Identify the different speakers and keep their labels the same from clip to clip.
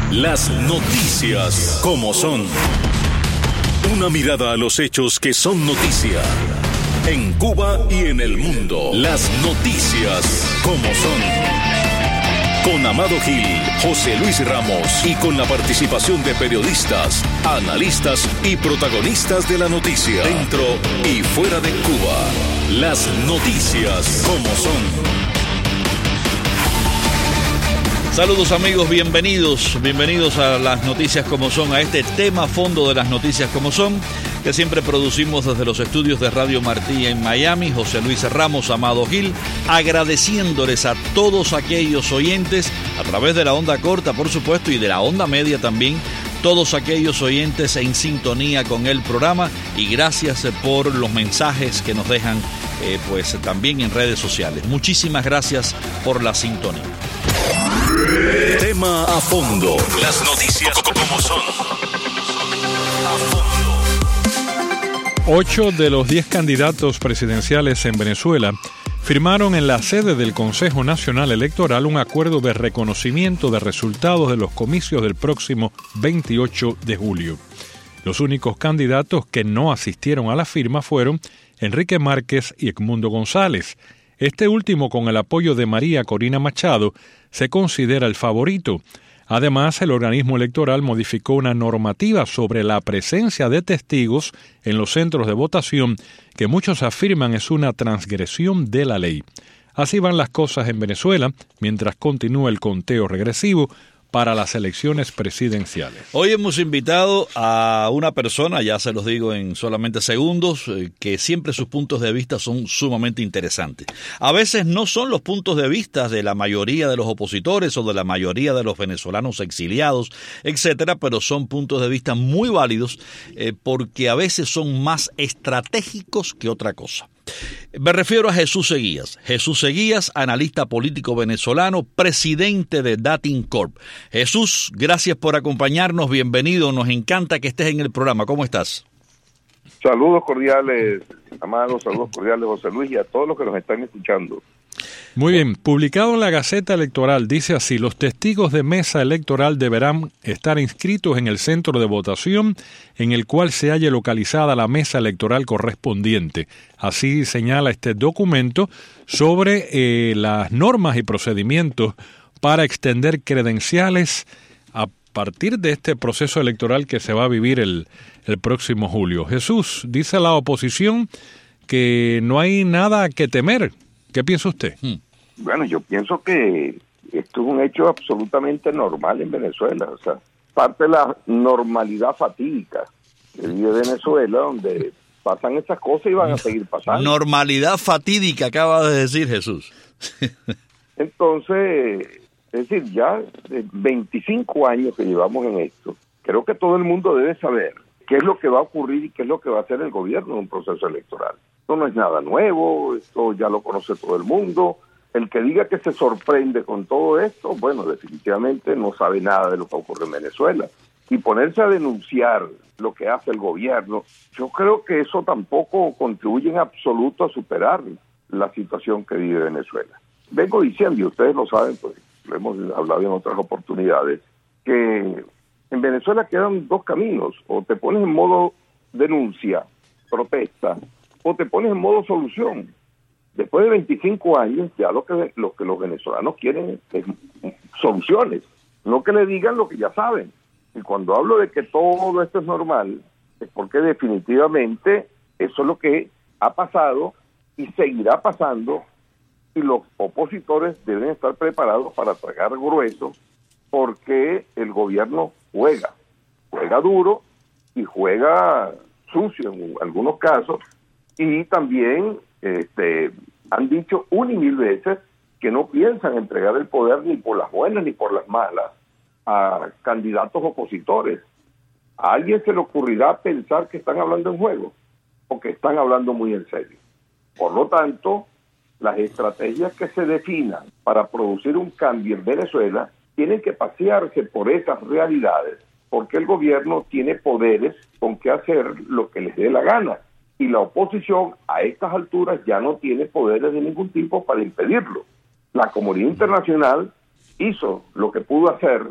Speaker 1: Las noticias como son. Una mirada a los hechos que son noticia. En Cuba y en el mundo. Las noticias como son. Con Amado Gil, José Luis Ramos y con la participación de periodistas, analistas y protagonistas de la noticia. Dentro y fuera de Cuba. Las noticias como son.
Speaker 2: Saludos amigos, bienvenidos a las noticias como son, a este tema a fondo de las noticias como son, que siempre producimos desde los estudios de Radio Martí en Miami. José Luis Ramos, Amado Gil, agradeciéndoles a todos aquellos oyentes, a través de la onda corta por supuesto y de la onda media también, todos aquellos oyentes en sintonía con el programa, y gracias por los mensajes que nos dejan pues también en redes sociales. Muchísimas gracias por la sintonía.
Speaker 1: Tema a fondo. Las noticias como son. A fondo.
Speaker 3: 8 de los 10 candidatos presidenciales en Venezuela firmaron en la sede del Consejo Nacional Electoral un acuerdo de reconocimiento de resultados de los comicios del próximo 28 de julio. Los únicos candidatos que no asistieron a la firma fueron Enrique Márquez y Edmundo González. Este último, con el apoyo de María Corina Machado, se considera el favorito. Además, el organismo electoral modificó una normativa sobre la presencia de testigos en los centros de votación que muchos afirman es una transgresión de la ley. Así van las cosas en Venezuela mientras continúa el conteo regresivo para las elecciones presidenciales.
Speaker 2: Hoy hemos invitado a una persona, ya se los digo en solamente segundos, que siempre sus puntos de vista son sumamente interesantes. A veces no son los puntos de vista de la mayoría de los opositores o de la mayoría de los venezolanos exiliados, etcétera, pero son puntos de vista muy válidos porque a veces son más estratégicos que otra cosa. Me refiero a Jesús Seguías. Jesús Seguías, analista político venezolano, presidente de Datin Corp. Jesús, gracias por acompañarnos, bienvenido, nos encanta que estés en el programa. ¿Cómo estás?
Speaker 4: Saludos cordiales, Amado, saludos cordiales, José Luis, y a todos los que nos están escuchando.
Speaker 3: Muy bien, publicado en la Gaceta Electoral, dice así: los testigos de mesa electoral deberán estar inscritos en el centro de votación en el cual se halle localizada la mesa electoral correspondiente. Así señala este documento sobre las normas y procedimientos para extender credenciales a partir de este proceso electoral que se va a vivir el próximo julio. Jesús, dice la oposición que no hay nada que temer. ¿Qué piensa usted?
Speaker 4: Bueno, yo pienso que esto es un hecho absolutamente normal en Venezuela. O sea, parte de la normalidad fatídica que vive Venezuela, donde pasan esas cosas y van a seguir pasando.
Speaker 2: Normalidad fatídica, acaba de decir Jesús.
Speaker 4: Entonces, es decir, ya de 25 años que llevamos en esto, creo que todo el mundo debe saber qué es lo que va a ocurrir y qué es lo que va a hacer el gobierno en un proceso electoral. Esto no es nada nuevo, esto ya lo conoce todo el mundo. El que diga que se sorprende con todo esto, bueno, definitivamente no sabe nada de lo que ocurre en Venezuela. Y ponerse a denunciar lo que hace el gobierno, yo creo que eso tampoco contribuye en absoluto a superar la situación que vive Venezuela. Vengo diciendo, y ustedes lo saben, pues lo hemos hablado en otras oportunidades, que en Venezuela quedan dos caminos: o te pones en modo denuncia, protesta, o te pones en modo solución. Después de 25 años, ya lo que los venezolanos quieren es soluciones, no que le digan lo que ya saben. Y cuando hablo de que todo esto es normal, es porque definitivamente eso es lo que ha pasado y seguirá pasando, y los opositores deben estar preparados para tragar grueso, porque el gobierno juega duro y juega sucio en algunos casos, y también han dicho una y mil veces que no piensan entregar el poder ni por las buenas ni por las malas a candidatos opositores. ¿A alguien se le ocurrirá pensar que están hablando en juego o que están hablando muy en serio? Por lo tanto, las estrategias que se definan para producir un cambio en Venezuela tienen que pasearse por esas realidades, porque el gobierno tiene poderes con que hacer lo que les dé la gana, y la oposición a estas alturas ya no tiene poderes de ningún tipo para impedirlo. La comunidad internacional hizo lo que pudo hacer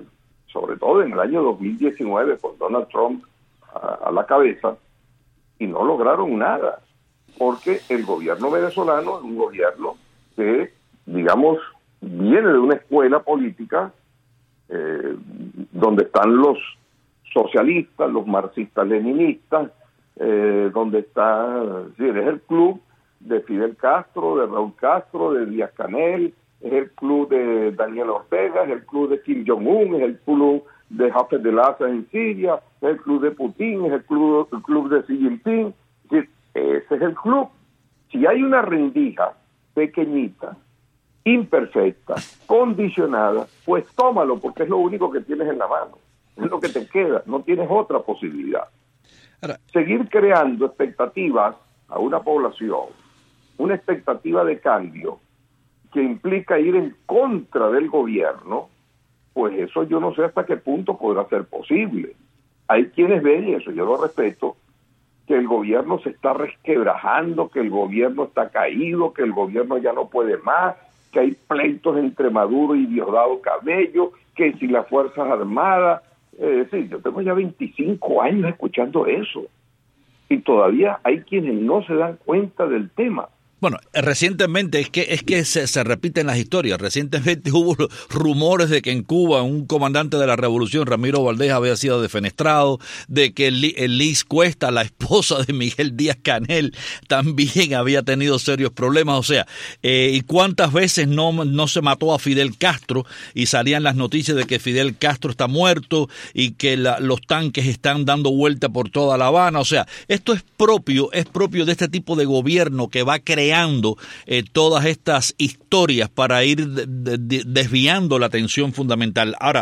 Speaker 4: sobre todo en el año 2019 con Donald Trump a la cabeza, y no lograron nada, porque el gobierno venezolano es un gobierno que, digamos, viene de una escuela política donde están los socialistas, los marxistas-leninistas, donde está, es el club de Fidel Castro, de Raúl Castro, de Díaz-Canel, es el club de Daniel Ortega, es el club de Kim Jong-un, es el club de Hafez al-Assad en Siria, es el club de Putin, es el club de Xi Jinping. Ese es el club. Si hay una rendija pequeñita, imperfecta, condicionada, pues tómalo, porque es lo único que tienes en la mano, es lo que te queda, no tienes otra posibilidad. Ahora, seguir creando expectativas a una población, una expectativa de cambio que implica ir en contra del gobierno, pues eso yo no sé hasta qué punto podrá ser posible. Hay quienes ven, y eso yo lo respeto, que el gobierno se está resquebrajando, que el gobierno está caído, que el gobierno ya no puede más, que hay pleitos entre Maduro y Diosdado Cabello, que si las Fuerzas Armadas. Sí, yo tengo ya 25 años escuchando eso, y todavía hay quienes no se dan cuenta del tema.
Speaker 2: Bueno, recientemente es que se repiten las historias. Recientemente hubo rumores de que en Cuba un comandante de la revolución, Ramiro Valdés, había sido defenestrado, de que Liz Cuesta, la esposa de Miguel Díaz-Canel, también había tenido serios problemas. O sea, ¿y cuántas veces no se mató a Fidel Castro y salían las noticias de que Fidel Castro está muerto y que los tanques están dando vuelta por toda La Habana? O sea, esto es propio de este tipo de gobierno que va creando todas estas historias para ir desviando la atención fundamental. Ahora,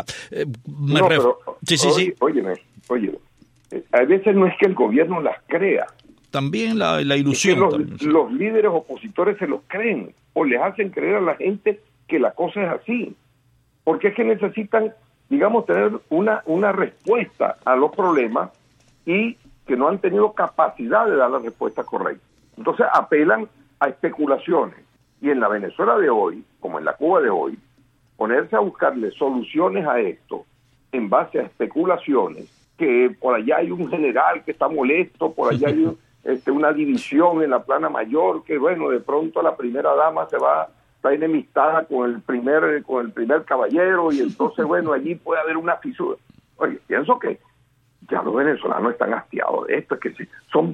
Speaker 4: Óyeme, a veces no es que el gobierno las crea.
Speaker 2: También la ilusión.
Speaker 4: Es que los líderes opositores se los creen o les hacen creer a la gente que la cosa es así. Porque es que necesitan, digamos, tener una respuesta a los problemas y que no han tenido capacidad de dar la respuesta correcta. Entonces apelan a especulaciones, y en la Venezuela de hoy, como en la Cuba de hoy, ponerse a buscarle soluciones a esto en base a especulaciones, que por allá hay un general que está molesto, por allá hay una división en la plana mayor, que bueno, de pronto la primera dama está enemistada con el primer caballero, y entonces bueno, allí puede haber una fisura. Oye, pienso que ya los venezolanos están hastiados de esto, es que son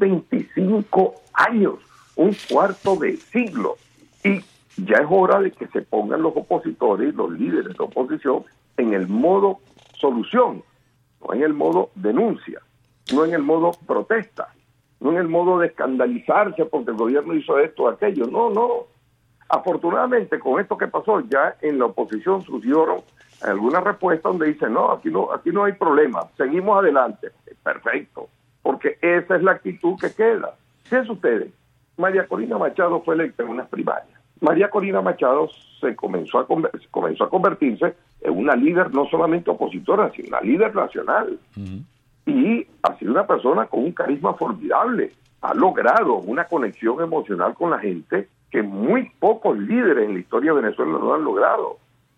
Speaker 4: 25 años, un cuarto de siglo, y ya es hora de que se pongan los opositores, los líderes de oposición, en el modo solución, no en el modo denuncia, no en el modo protesta, no en el modo de escandalizarse porque el gobierno hizo esto o aquello. No. Afortunadamente, con esto que pasó, ya en la oposición surgieron algunas respuestas donde dicen, no, aquí no hay problema, seguimos adelante. Perfecto, porque esa es la actitud que queda. Fíjense ustedes, María Corina Machado fue electa en unas primarias. María Corina Machado comenzó a convertirse en una líder no solamente opositora, sino una líder nacional. Uh-huh. Y ha sido una persona con un carisma formidable. Ha logrado una conexión emocional con la gente que muy pocos líderes en la historia de Venezuela lo han logrado.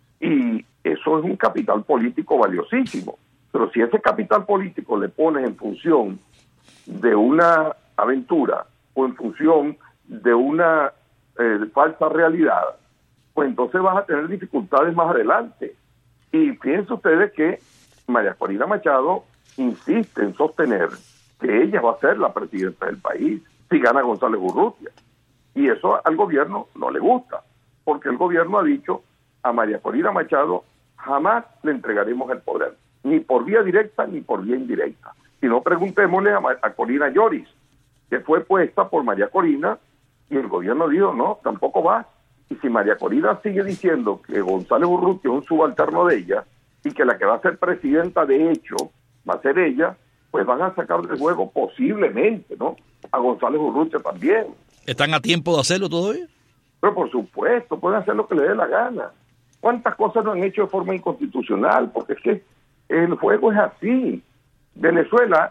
Speaker 4: Y eso es un capital político valiosísimo. Pero si ese capital político le pones en función de una aventura o en función de una falsa realidad, pues entonces vas a tener dificultades más adelante. Y fíjense ustedes que María Corina Machado insiste en sostener que ella va a ser la presidenta del país si gana González Urrutia. Y eso al gobierno no le gusta, porque el gobierno ha dicho a María Corina Machado jamás le entregaremos el poder, ni por vía directa ni por vía indirecta. Si no, preguntémosle a Corina Lloris, que fue puesta por María Corina, y el gobierno dijo, no, tampoco va. Y si María Corina sigue diciendo que González Urrutia es un subalterno de ella, y que la que va a ser presidenta de hecho va a ser ella, pues van a sacar de juego posiblemente, ¿no?, a González Urrutia también.
Speaker 2: ¿Están a tiempo de hacerlo todavía?
Speaker 4: Pero por supuesto, pueden hacer lo que les dé la gana. ¿Cuántas cosas no han hecho de forma inconstitucional? Porque es que el juego es así. Venezuela,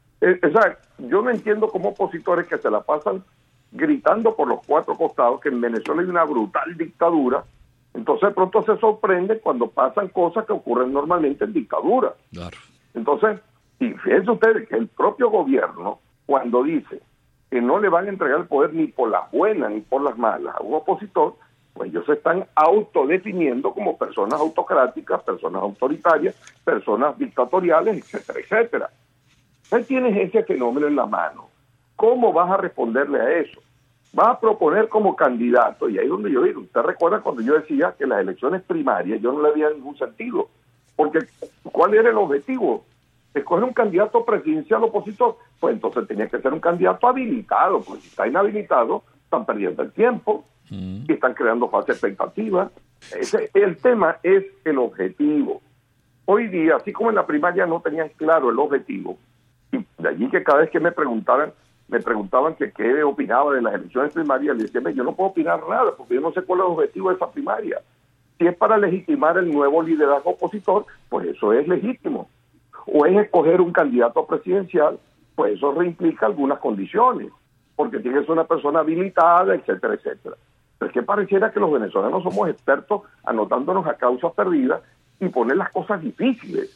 Speaker 4: yo no entiendo cómo opositores que se la pasan gritando por los cuatro costados que en Venezuela hay una brutal dictadura, Entonces de pronto se sorprende cuando pasan cosas que ocurren normalmente en dictadura.
Speaker 2: Claro.
Speaker 4: Entonces, y fíjense ustedes que el propio gobierno, cuando dice que no le van a entregar el poder ni por las buenas ni por las malas a un opositor, pues ellos se están autodefiniendo como personas autocráticas, personas autoritarias, personas dictatoriales, etcétera, etcétera. Entonces tienes ese fenómeno en la mano. ¿Cómo vas a responderle a eso? Vas a proponer como candidato, y ahí es donde yo digo, usted recuerda cuando yo decía que las elecciones primarias yo no le había ningún sentido, porque ¿cuál era el objetivo? Escoger un candidato presidencial opositor, pues entonces tenía que ser un candidato habilitado, porque si está inhabilitado, están perdiendo el tiempo, y están creando falsas expectativas. El tema es el objetivo. Hoy día, así como en la primaria no tenían claro el objetivo, y de allí que cada vez que me preguntaban que qué opinaba de las elecciones primarias, le decía, yo no puedo opinar nada, porque yo no sé cuál es el objetivo de esa primaria. Si es para legitimar el nuevo liderazgo opositor, pues eso es legítimo. O es escoger un candidato presidencial, pues eso reimplica algunas condiciones, porque tiene que ser una persona habilitada, etcétera, etcétera. Pero es que pareciera que los venezolanos somos expertos anotándonos a causas perdidas y poner las cosas difíciles,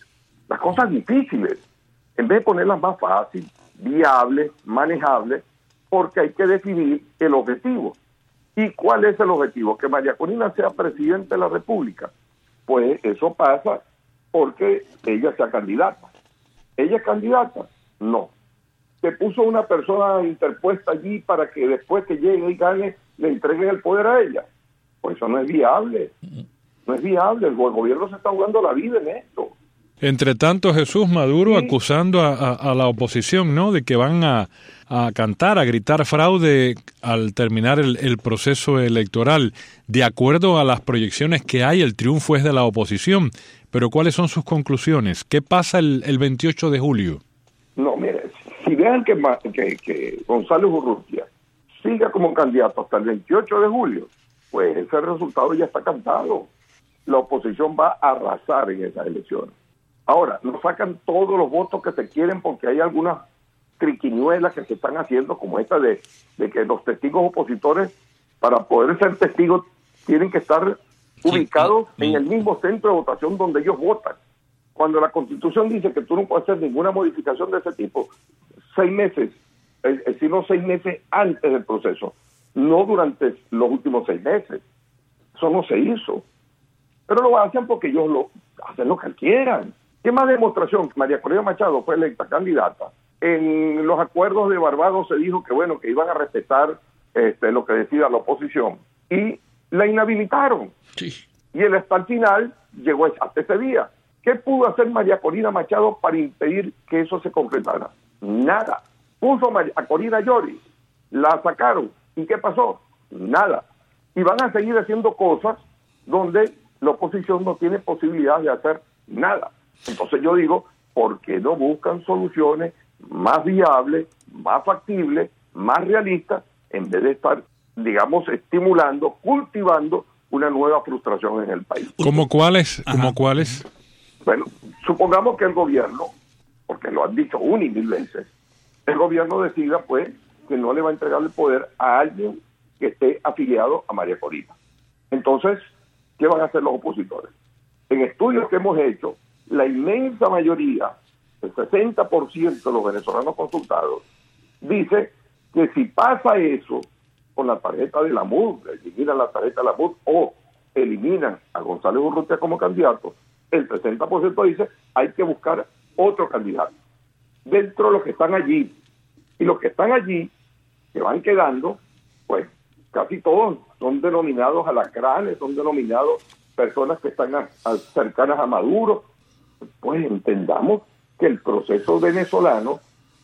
Speaker 4: en vez de ponerlas más fáciles, viables, manejables, porque hay que definir el objetivo. ¿Y cuál es el objetivo? Que María Corina sea presidente de la República. Pues eso pasa porque ella sea candidata. ¿Ella es candidata? No. Se puso una persona interpuesta allí para que después que llegue y gane le entreguen el poder a ella. Pues eso no es viable. No es viable. El gobierno se está jugando la vida en esto.
Speaker 3: Entre tanto, Jesús Maduro acusando a la oposición, ¿no?, de que van a cantar, a gritar fraude al terminar el proceso electoral. De acuerdo a las proyecciones que hay, el triunfo es de la oposición. Pero ¿cuáles son sus conclusiones? ¿Qué pasa el 28 de julio?
Speaker 4: No, mire, si vean que González Urrutia siga como candidato hasta el 28 de julio, pues ese resultado ya está cantado. La oposición va a arrasar en esas elecciones. Ahora, no sacan todos los votos que se quieren porque hay algunas triquiñuelas que se están haciendo, como esta de que los testigos opositores, para poder ser testigos, tienen que estar ubicados en el mismo centro de votación donde ellos votan. Cuando la Constitución dice que tú no puedes hacer ninguna modificación de ese tipo, 6 meses, sino 6 meses antes del proceso, no durante los últimos 6 meses. Eso no se hizo. Pero lo hacen porque ellos hacen lo que quieran. ¿Qué más demostración? María Corina Machado fue electa candidata. En los acuerdos de Barbados se dijo que bueno, que iban a respetar lo que decida la oposición. Y la inhabilitaron. Sí. Y él hasta el final llegó hasta ese día. ¿Qué pudo hacer María Corina Machado para impedir que eso se concretara? Nada. Puso a Corina Llori, la sacaron. ¿Y qué pasó? Nada. Y van a seguir haciendo cosas donde la oposición no tiene posibilidad de hacer nada. Entonces yo digo, ¿por qué no buscan soluciones más viables, más factibles, más realistas, en vez de estar, digamos, estimulando, cultivando una nueva frustración en el país?
Speaker 3: ¿Cómo cuáles? ¿Cómo cuáles?
Speaker 4: Bueno, supongamos que el gobierno, porque lo han dicho 1 y 1000 veces, el gobierno decida, pues, que no le va a entregar el poder a alguien que esté afiliado a María Corina. Entonces, ¿qué van a hacer los opositores? En estudios que hemos hecho, la inmensa mayoría, el 60% de los venezolanos consultados, dice que si pasa eso con la tarjeta de la MUD, eliminan la tarjeta de la MUD o eliminan a González Urrutia como candidato, el 60% dice hay que buscar otro candidato. Dentro de los que están allí, y los que están allí, que van quedando, pues casi todos son denominados alacranes, son denominados personas que están cercanas a Maduro. Pues entendamos que el proceso venezolano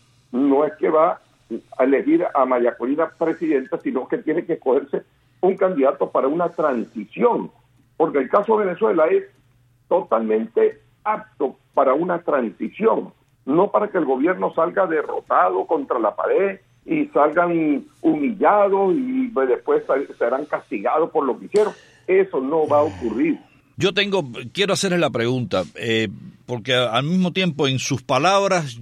Speaker 4: no es que va a elegir a María Corina presidenta, sino que tiene que escogerse un candidato para una transición, porque el caso de Venezuela es totalmente apto para una transición, no para que el gobierno salga derrotado contra la pared y salgan humillados y después serán castigados por lo que hicieron. Eso no va a ocurrir.
Speaker 2: Quiero hacerles la pregunta, porque al mismo tiempo en sus palabras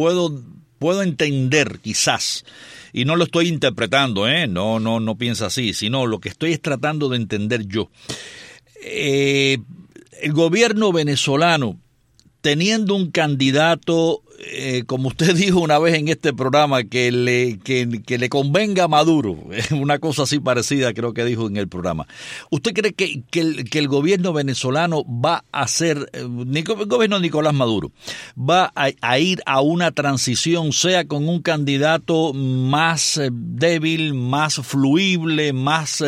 Speaker 2: puedo entender quizás, y no lo estoy interpretando, no piensa así, sino lo que estoy es tratando de entender yo. el gobierno venezolano, teniendo un candidato, como usted dijo una vez en este programa, que le convenga a Maduro, una cosa así parecida creo que dijo en el programa. ¿Usted cree que el gobierno venezolano va a hacer, el gobierno de Nicolás Maduro, va a ir a una transición, sea con un candidato más débil, más fluible, más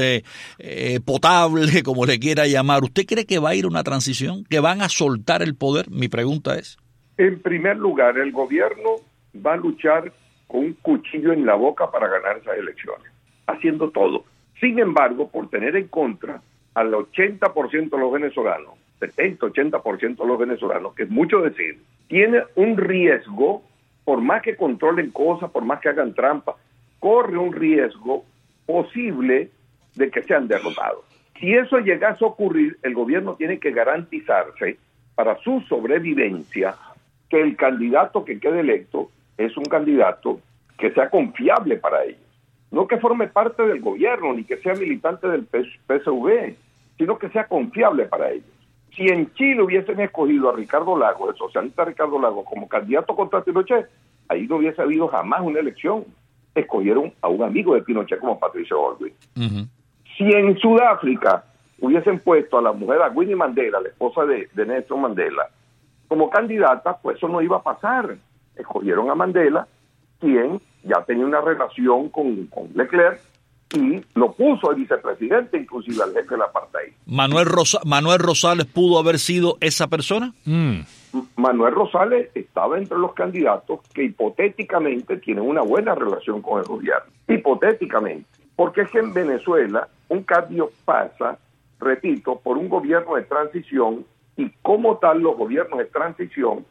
Speaker 2: potable, como le quiera llamar? ¿Usted cree que va a ir a una transición, que van a soltar el poder? Mi pregunta es.
Speaker 4: En primer lugar, el gobierno va a luchar con un cuchillo en la boca para ganar esas elecciones, haciendo todo. Sin embargo, por tener en contra al 80% de los venezolanos, 70-80% de los venezolanos, que es mucho decir, tiene un riesgo, por más que controlen cosas, por más que hagan trampa, corre un riesgo posible de que sean derrotados. Si eso llegase a ocurrir, el gobierno tiene que garantizarse para su sobrevivencia que el candidato que quede electo es un candidato que sea confiable para ellos. No que forme parte del gobierno, ni que sea militante del PSV, sino que sea confiable para ellos. Si en Chile hubiesen escogido a Ricardo Lagos, el socialista Ricardo Lagos, como candidato contra Pinochet, ahí no hubiese habido jamás una elección. Escogieron a un amigo de Pinochet como Patricio Aylwin. Uh-huh. Si en Sudáfrica hubiesen puesto a la mujer, a Winnie Mandela, la esposa de Nelson Mandela, como candidata, pues eso no iba a pasar. Escogieron a Mandela, quien ya tenía una relación con Leclerc, y lo puso el vicepresidente, inclusive al jefe del apartheid.
Speaker 2: ¿Manuel Rosales pudo haber sido esa persona?
Speaker 4: Manuel Rosales estaba entre los candidatos que hipotéticamente tienen una buena relación con el gobierno. Hipotéticamente. Porque es que en Venezuela un cambio pasa, repito, por un gobierno de transición, y como tal los gobiernos de transición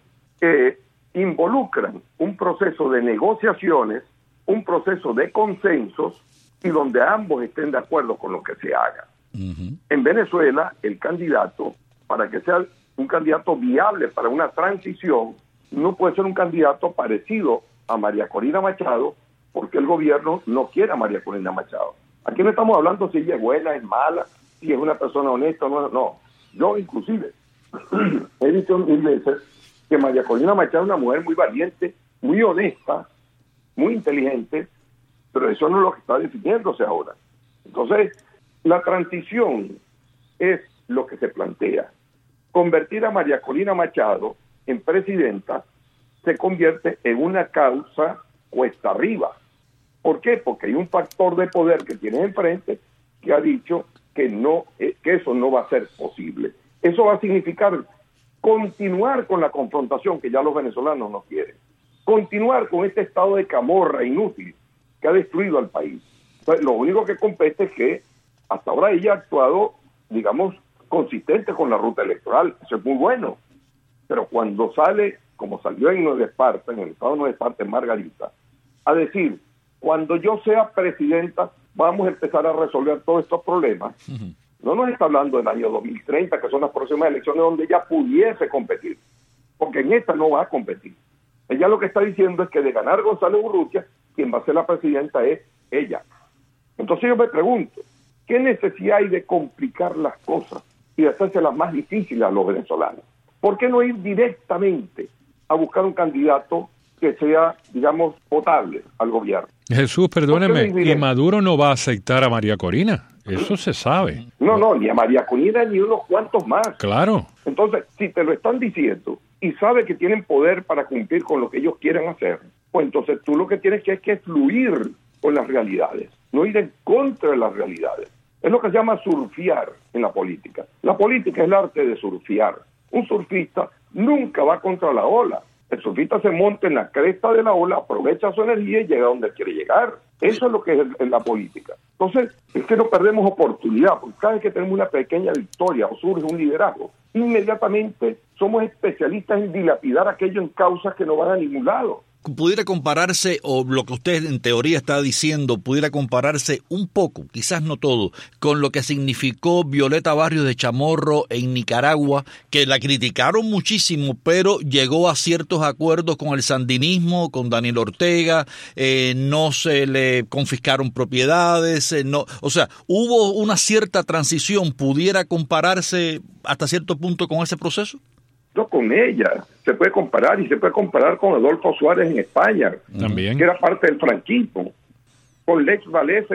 Speaker 4: involucran un proceso de negociaciones, un proceso de consensos, y donde ambos estén de acuerdo con lo que se haga. Uh-huh. En Venezuela, el candidato, para que sea un candidato viable para una transición, no puede ser un candidato parecido a María Corina Machado, porque el gobierno no quiere a María Corina Machado. Aquí no estamos hablando si ella es buena, es mala, si es una persona honesta o no. Yo inclusive he dicho mil veces que María Corina Machado es una mujer muy valiente, muy honesta, muy inteligente, pero eso no es lo que está definiéndose ahora. Entonces, la transición es lo que se plantea. Convertir a María Corina Machado en presidenta se convierte en una causa cuesta arriba. ¿Por qué? Porque hay un factor de poder que tiene enfrente que ha dicho que eso no va a ser posible. Eso va a significar continuar con la confrontación que ya los venezolanos no quieren. Continuar con este estado de camorra inútil que ha destruido al país. Entonces, lo único que compete es que hasta ahora ella ha actuado, digamos, consistente con la ruta electoral. Eso es muy bueno. Pero cuando sale, como salió en Nueva Esparta, en el estado de Nueva Esparta, en Margarita, a decir, cuando yo sea presidenta, vamos a empezar a resolver todos estos problemas. Uh-huh. No nos está hablando del año 2030, que son las próximas elecciones donde ella pudiese competir, porque en esta no va a competir. Ella lo que está diciendo es que de ganar González Urrutia, quien va a ser la presidenta es ella. Entonces yo me pregunto, ¿qué necesidad hay de complicar las cosas y de hacérselas más difíciles a los venezolanos? ¿Por qué no ir directamente a buscar un candidato que sea, digamos, potable al gobierno?
Speaker 3: Jesús, perdóneme, y Maduro no va a aceptar a María Corina. Eso se sabe.
Speaker 4: No, ni a María Corina ni unos cuantos más.
Speaker 3: Claro.
Speaker 4: Entonces, si te lo están diciendo y sabe que tienen poder para cumplir con lo que ellos quieran hacer, pues entonces tú lo que tienes que es que fluir con las realidades, no ir en contra de las realidades. Es lo que se llama surfear en la política. La política es el arte de surfear. Un surfista nunca va contra la ola. El surfista se monta en la cresta de la ola, aprovecha su energía y llega a donde quiere llegar. Eso es lo que es la política. Entonces, es que no perdemos oportunidad, porque cada vez que tenemos una pequeña victoria o surge un liderazgo, inmediatamente somos especialistas en dilapidar aquello en causas que no van a ningún lado.
Speaker 2: pudiera compararse, o lo que usted en teoría está diciendo, pudiera compararse un poco, quizás no todo, con lo que significó Violeta Barrios de Chamorro en Nicaragua, que la criticaron muchísimo, pero llegó a ciertos acuerdos con el sandinismo, con Daniel Ortega, no se le confiscaron propiedades, o sea, hubo una cierta transición. ¿Pudiera compararse hasta cierto punto con ese proceso?
Speaker 4: No, con ella se puede comparar, y se puede comparar con Adolfo Suárez en España,
Speaker 3: también,
Speaker 4: que era parte del franquismo, con Lech Walesa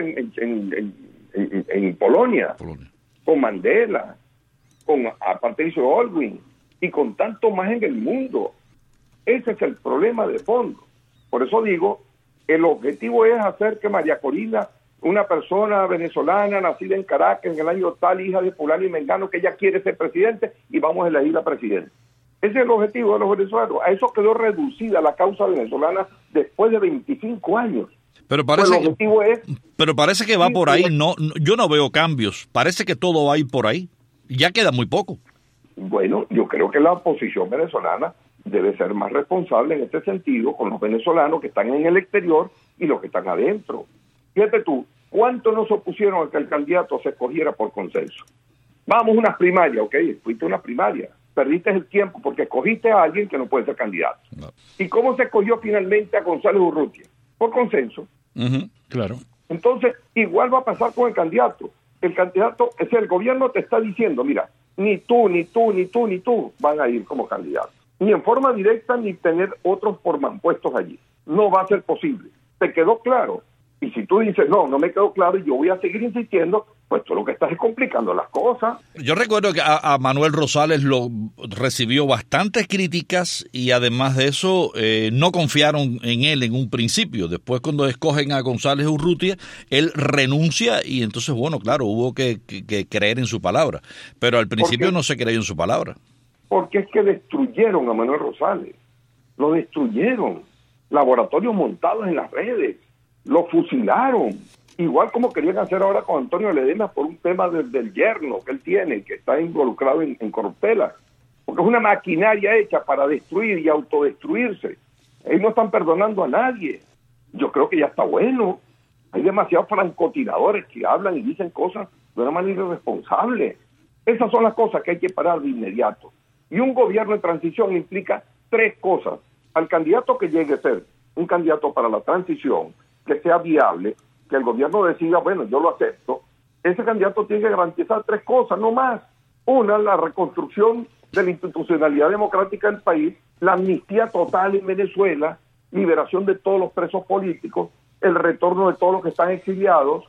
Speaker 4: en Polonia, con Mandela, con Patricio Aylwin y con tanto más en el mundo. Ese es el problema de fondo. Por eso digo, el objetivo es hacer que María Corina, una persona venezolana nacida en Caracas en el año tal, hija de fulano y mengano, que ella quiere ser presidente y vamos a elegir a presidente. Ese es el objetivo de los venezolanos. A eso quedó reducida la causa venezolana después de 25 años.
Speaker 2: Pero parece,
Speaker 4: el objetivo es,
Speaker 2: pero parece que va por ahí. No, yo no veo cambios. Parece que todo va a ir por ahí. Ya queda muy poco.
Speaker 4: Bueno, yo creo que la oposición venezolana debe ser más responsable en este sentido con los venezolanos que están en el exterior y los que están adentro. Fíjate tú, ¿cuánto nos opusieron a que el candidato se escogiera por consenso? Vamos a unas primarias, ok, fuiste a una primaria, perdiste el tiempo porque escogiste a alguien que no puede ser candidato. No. ¿Y cómo se escogió finalmente a González Urrutia? Por consenso.
Speaker 3: Claro.
Speaker 4: Entonces, igual va a pasar con el candidato. El candidato, es el gobierno te está diciendo, mira, ni tú, ni tú, ni tú, ni tú van a ir como candidatos. Ni en forma directa, ni tener otros puestos allí. No va a ser posible. ¿Te quedó claro? Y si tú dices, no me quedó claro y yo voy a seguir insistiendo, pues tú lo que estás es complicando las cosas.
Speaker 2: Yo recuerdo que a Manuel Rosales lo recibió bastantes críticas y además de eso no confiaron en él en un principio. Después cuando escogen a González Urrutia, él renuncia y entonces, bueno, claro, hubo que creer en su palabra. Pero al principio no se creyó en su palabra.
Speaker 4: Porque es que destruyeron a Manuel Rosales. Lo destruyeron. Laboratorios montados en las redes. Lo fusilaron, igual como querían hacer ahora con Antonio Ledesma por un tema del yerno que él tiene, que está involucrado en corruptelas, porque es una maquinaria hecha para destruir y autodestruirse. Ellos no están perdonando a nadie. Yo creo que ya está bueno. Hay demasiados francotiradores que hablan y dicen cosas de una manera irresponsable. Esas son las cosas que hay que parar de inmediato. Y un gobierno de transición implica tres cosas. Al candidato que llegue a ser un candidato para la transición, que sea viable, que el gobierno decida, bueno, yo lo acepto, ese candidato tiene que garantizar tres cosas, no más. Una, la reconstrucción de la institucionalidad democrática del país, la amnistía total en Venezuela, liberación de todos los presos políticos, el retorno de todos los que están exiliados,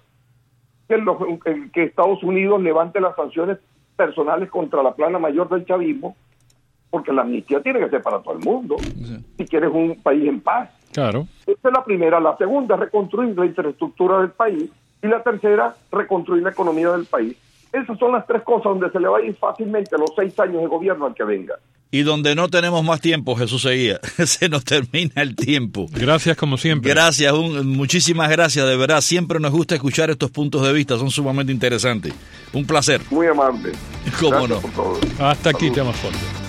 Speaker 4: que Estados Unidos levante las sanciones personales contra la plana mayor del chavismo, porque la amnistía tiene que ser para todo el mundo, si quieres un país en paz.
Speaker 3: Claro.
Speaker 4: Esa es la primera. La segunda, reconstruir la infraestructura del país. Y la tercera, reconstruir la economía del país. Esas son las tres cosas donde se le va a ir fácilmente los 6 años de gobierno al que venga.
Speaker 2: Y donde no tenemos más tiempo, Jesús Seguía. Se nos termina el tiempo.
Speaker 3: Gracias como siempre.
Speaker 2: Gracias, muchísimas gracias, de verdad. Siempre nos gusta escuchar estos puntos de vista, son sumamente interesantes. Un placer.
Speaker 4: Muy amable.
Speaker 2: ¿Cómo
Speaker 4: Gracias
Speaker 2: no?
Speaker 4: por todo.
Speaker 3: Hasta aquí, Temas Fuertes.